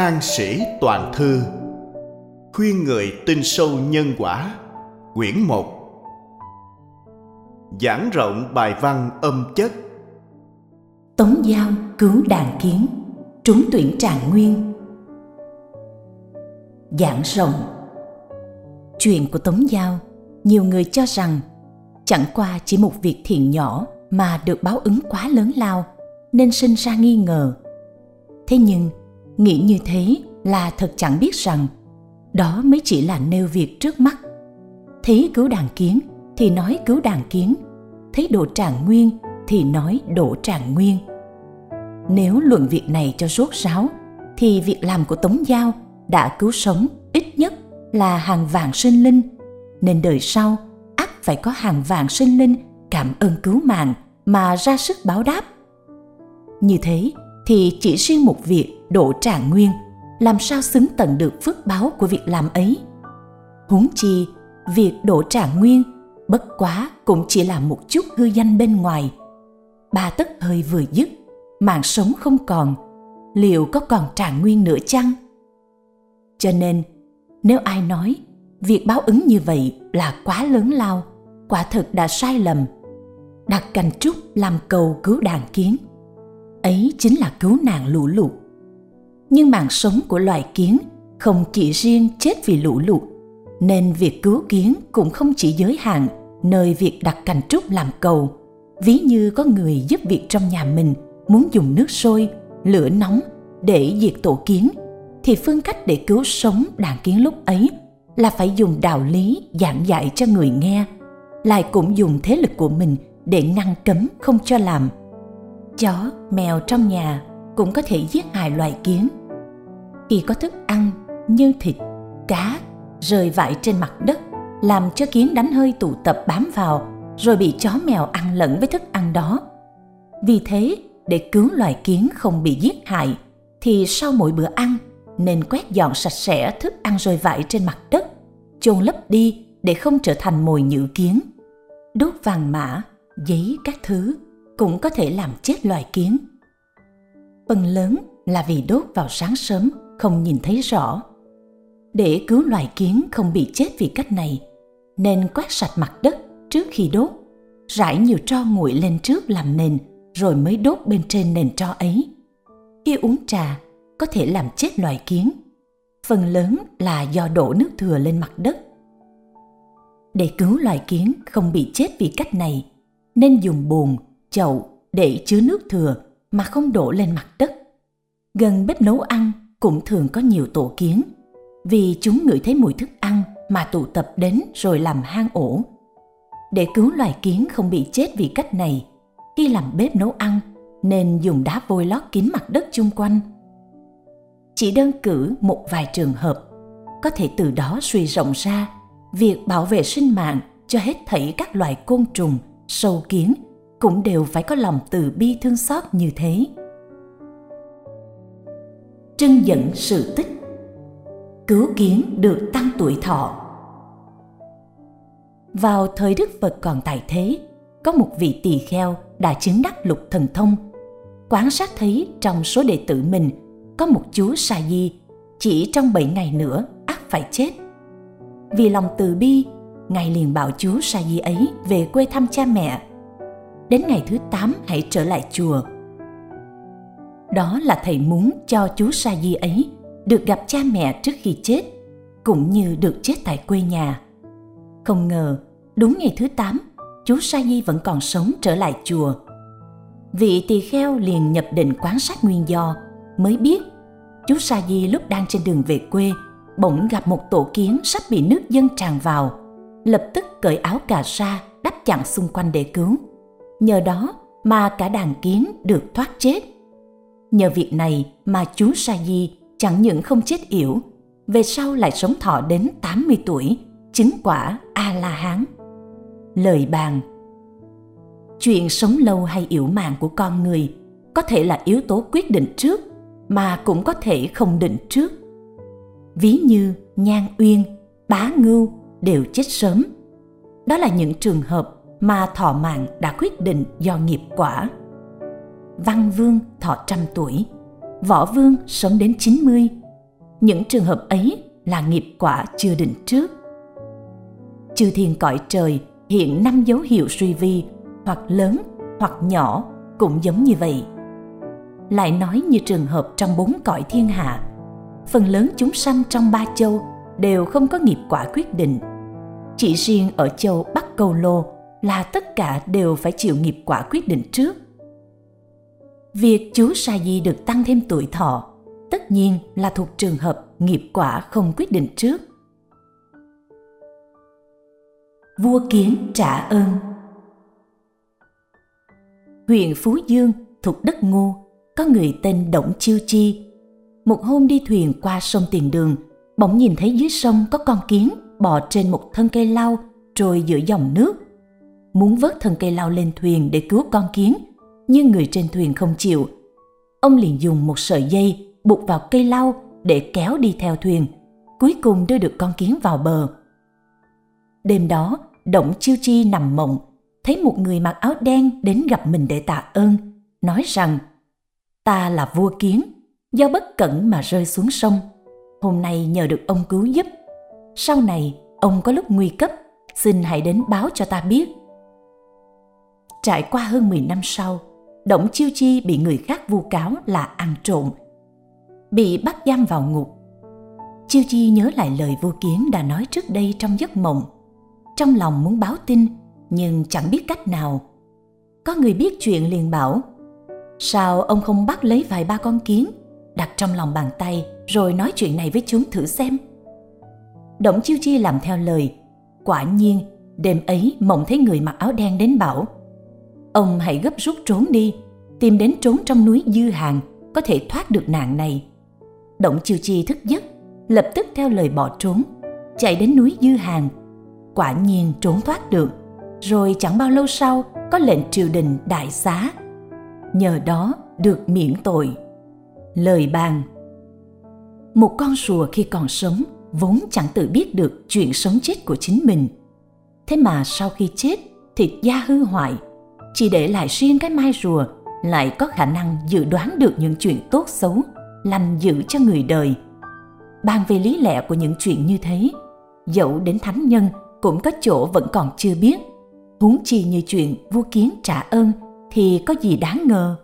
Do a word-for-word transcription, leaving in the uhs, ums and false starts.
An Sĩ Toàn Thư, khuyên người tin sâu nhân quả, quyển một. Giảng rộng bài văn âm chất. Tống Dao cứu đàn kiến, trúng tuyển Trạng Nguyên. Giảng rộng. Chuyện của Tống Dao, nhiều người cho rằng chẳng qua chỉ một việc thiện nhỏ mà được báo ứng quá lớn lao, nên sinh ra nghi ngờ. Thế nhưng, nghĩ như thế là thật chẳng biết rằng đó mới chỉ là nêu việc trước mắt. Thấy cứu đàn kiến thì nói cứu đàn kiến, thấy độ Trạng Nguyên thì nói độ Trạng Nguyên. Nếu luận việc này cho rốt ráo, thì việc làm của Tống Dao đã cứu sống ít nhất là hàng vạn sinh linh, nên đời sau ắt phải có hàng vạn sinh linh cảm ơn cứu mạng mà ra sức báo đáp. Như thế thì chỉ riêng một việc độ Trạng Nguyên làm sao xứng tận được phước báo của việc làm ấy. Huống chi việc độ Trạng Nguyên bất quá cũng chỉ là một chút hư danh bên ngoài. Ba tấc hơi vừa dứt, mạng sống không còn, liệu có còn Trạng Nguyên nữa chăng? Cho nên, nếu ai nói việc báo ứng như vậy là quá lớn lao, quả thực đã sai lầm. Đặt cành trúc làm cầu cứu đàn kiến, ấy chính là cứu nạn lũ lụt. Nhưng mạng sống của loài kiến không chỉ riêng chết vì lũ lụt, nên việc cứu kiến cũng không chỉ giới hạn nơi việc đặt cành trúc làm cầu. Ví như có người giúp việc trong nhà mình muốn dùng nước sôi, lửa nóng để diệt tổ kiến, thì phương cách để cứu sống đàn kiến lúc ấy là phải dùng đạo lý giảng dạy cho người nghe, lại cũng dùng thế lực của mình để ngăn cấm không cho làm. Chó, mèo trong nhà cũng có thể giết hại loài kiến. Khi có thức ăn như thịt, cá rơi vãi trên mặt đất, làm cho kiến đánh hơi tụ tập bám vào, rồi bị chó mèo ăn lẫn với thức ăn đó. Vì thế, để cứu loài kiến không bị giết hại, thì sau mỗi bữa ăn nên quét dọn sạch sẽ thức ăn rơi vãi trên mặt đất, chôn lấp đi để không trở thành mồi nhử kiến. Đốt vàng mã, giấy các thứ cũng có thể làm chết loài kiến. Phần lớn là vì đốt vào sáng sớm không nhìn thấy rõ. Để cứu loài kiến không bị chết vì cách này, nên quét sạch mặt đất trước khi đốt, rải nhiều tro nguội lên trước làm nền, rồi mới đốt bên trên nền tro ấy. Khi uống trà có thể làm chết loài kiến, phần lớn là do đổ nước thừa lên mặt đất. Để cứu loài kiến không bị chết vì cách này, nên dùng bồn, chậu để chứa nước thừa mà không đổ lên mặt đất. Gần bếp nấu ăn cũng thường có nhiều tổ kiến, vì chúng ngửi thấy mùi thức ăn mà tụ tập đến rồi làm hang ổ. Để cứu loài kiến không bị chết vì cách này, khi làm bếp nấu ăn nên dùng đá vôi lót kín mặt đất chung quanh. Chỉ đơn cử một vài trường hợp, có thể từ đó suy rộng ra việc bảo vệ sinh mạng cho hết thảy các loài côn trùng, sâu kiến cũng đều phải có lòng từ bi thương xót như thế. Trưng dẫn sự tích. Cứu kiến được tăng tuổi thọ. Vào thời Đức Phật còn tại thế, có một vị tỳ kheo đã chứng đắc lục thần thông. Quan sát thấy trong số đệ tử mình có một chú sa di, chỉ trong bảy ngày nữa ắt phải chết. Vì lòng từ bi, Ngài liền bảo chú sa di ấy về quê thăm cha mẹ. Đến ngày thứ tám hãy trở lại chùa. Đó là thầy muốn cho chú sa di ấy được gặp cha mẹ trước khi chết, cũng như được chết tại quê nhà. Không ngờ, đúng ngày thứ tám, chú sa di vẫn còn sống trở lại chùa. Vị tỳ kheo liền nhập định quan sát nguyên do, mới biết chú sa di lúc đang trên đường về quê bỗng gặp một tổ kiến sắp bị nước dâng tràn vào, lập tức cởi áo cà sa đắp chặn xung quanh để cứu. Nhờ đó mà cả đàn kiến được thoát chết. Nhờ việc này mà chú sa di chẳng những không chết yểu, về sau lại sống thọ đến tám mươi tuổi, chứng quả A-la-hán. Lời bàn: chuyện sống lâu hay yểu mạng của con người có thể là yếu tố quyết định trước, mà cũng có thể không định trước. Ví như Nhan Uyên, Bá Ngưu đều chết sớm. Đó là những trường hợp mà thọ mạng đã quyết định do nghiệp quả. Văn Vương thọ trăm tuổi, Võ Vương sống đến chín mươi, những trường hợp ấy là nghiệp quả chưa định trước. Chư thiên cõi trời hiện năm dấu hiệu suy vi, hoặc lớn hoặc nhỏ, cũng giống như vậy. Lại nói như trường hợp trong bốn cõi thiên hạ, phần lớn chúng sanh trong ba châu đều không có nghiệp quả quyết định. Chỉ riêng ở châu Bắc Cầu Lô là tất cả đều phải chịu nghiệp quả quyết định trước. Việc chú Sa Di được tăng thêm tuổi thọ tất nhiên là thuộc trường hợp nghiệp quả không quyết định trước. Vua Kiến trả ơn. Huyện Phú Dương thuộc đất Ngô có người tên Đổng Chiêu Chi. Một hôm đi thuyền qua sông Tiền Đường, bỗng nhìn thấy dưới sông có con kiến bò trên một thân cây lau trôi giữa dòng nước. Muốn vớt thân cây lau lên thuyền để cứu con kiến, nhưng người trên thuyền không chịu. Ông liền dùng một sợi dây buộc vào cây lau để kéo đi theo thuyền, cuối cùng đưa được con kiến vào bờ. Đêm đó, Đổng Chiêu Chi nằm mộng, thấy một người mặc áo đen đến gặp mình để tạ ơn, nói rằng: ta là vua Kiến, do bất cẩn mà rơi xuống sông. Hôm nay nhờ được ông cứu giúp. Sau này, ông có lúc nguy cấp, xin hãy đến báo cho ta biết. Trải qua hơn mười năm sau, Đổng Chiêu Chi bị người khác vu cáo là ăn trộm, bị bắt giam vào ngục. Chiêu Chi nhớ lại lời vua Kiến đã nói trước đây trong giấc mộng. Trong lòng muốn báo tin, nhưng chẳng biết cách nào. Có người biết chuyện liền bảo: sao ông không bắt lấy vài ba con kiến, đặt trong lòng bàn tay, rồi nói chuyện này với chúng thử xem. Đổng Chiêu Chi làm theo lời. Quả nhiên, đêm ấy mộng thấy người mặc áo đen đến bảo: ông hãy gấp rút trốn đi, tìm đến trốn trong núi Dư Hàng, có thể thoát được nạn này. Đổng Chiêu Chi thức giấc, lập tức theo lời bỏ trốn, chạy đến núi Dư Hàng. Quả nhiên trốn thoát được, rồi chẳng bao lâu sau có lệnh triều đình đại xá, nhờ đó được miễn tội. Lời bàn: một con rùa khi còn sống vốn chẳng tự biết được chuyện sống chết của chính mình. Thế mà sau khi chết, thịt da hư hoại, chỉ để lại riêng cái mai rùa lại có khả năng dự đoán được những chuyện tốt xấu, lành dữ cho người đời. Bàn về lý lẽ của những chuyện như thế, dẫu đến thánh nhân cũng có chỗ vẫn còn chưa biết. Huống chi như chuyện vua Kiến trả ơn thì có gì đáng ngờ.